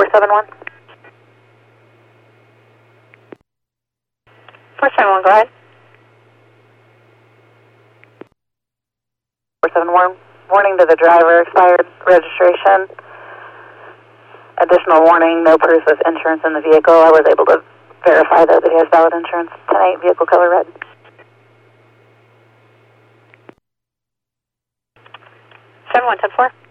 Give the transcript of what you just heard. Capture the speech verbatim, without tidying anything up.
seven one. four seven one, go ahead. four seven one, warning to the driver, expired registration. Additional warning, no proof of insurance in the vehicle. I was able to verify though that he has valid insurance. ten eight, vehicle color red. seven one ten four.